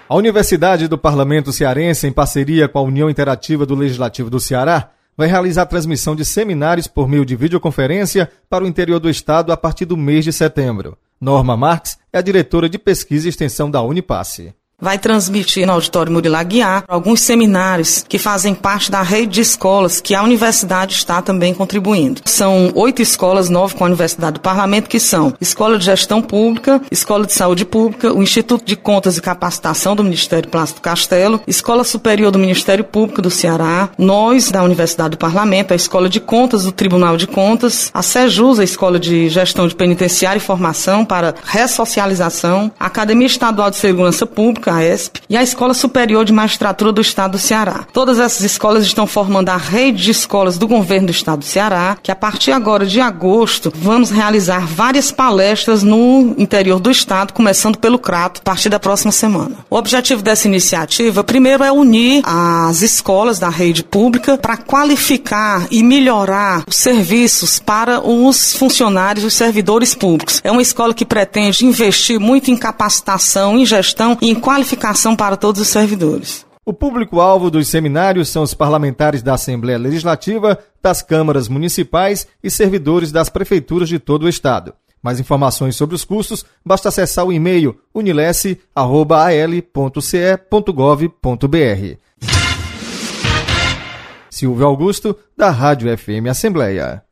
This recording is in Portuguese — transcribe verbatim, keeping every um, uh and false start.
A Universidade do Parlamento Cearense, em parceria com a União Interativa do Legislativo do Ceará, vai realizar transmissão de seminários por meio de videoconferência para o interior do estado a partir do mês de setembro. Norma Marques é a diretora de pesquisa e extensão da Unipasse. Vai transmitir no Auditório Murilo Aguiar alguns seminários que fazem parte da rede de escolas que a universidade está também contribuindo. São oito escolas, nove com a Universidade do Parlamento, que são Escola de Gestão Pública, Escola de Saúde Pública, o Instituto de Contas e Capacitação do Ministério Plácido Castelo, Escola Superior do Ministério Público do Ceará, nós da Universidade do Parlamento, a Escola de Contas do Tribunal de Contas, a SEJUS, a Escola de Gestão de Penitenciária e Formação para Ressocialização, a Academia Estadual de Segurança Pública, a E S P, e a Escola Superior de Magistratura do Estado do Ceará. Todas essas escolas estão formando a rede de escolas do governo do Estado do Ceará, que a partir agora de agosto vamos realizar várias palestras no interior do Estado, começando pelo Crato, a partir da próxima semana. O objetivo dessa iniciativa, primeiro, é unir as escolas da rede pública para qualificar e melhorar os serviços para os funcionários, os servidores públicos. É uma escola que pretende investir muito em capacitação, em gestão e em qualificação para todos os servidores. O público-alvo dos seminários são os parlamentares da Assembleia Legislativa, das câmaras municipais e servidores das prefeituras de todo o estado. Mais informações sobre os cursos, basta acessar o e-mail unilesse arroba a l ponto c e ponto gov ponto b r. Silvio Augusto, da Rádio F M Assembleia.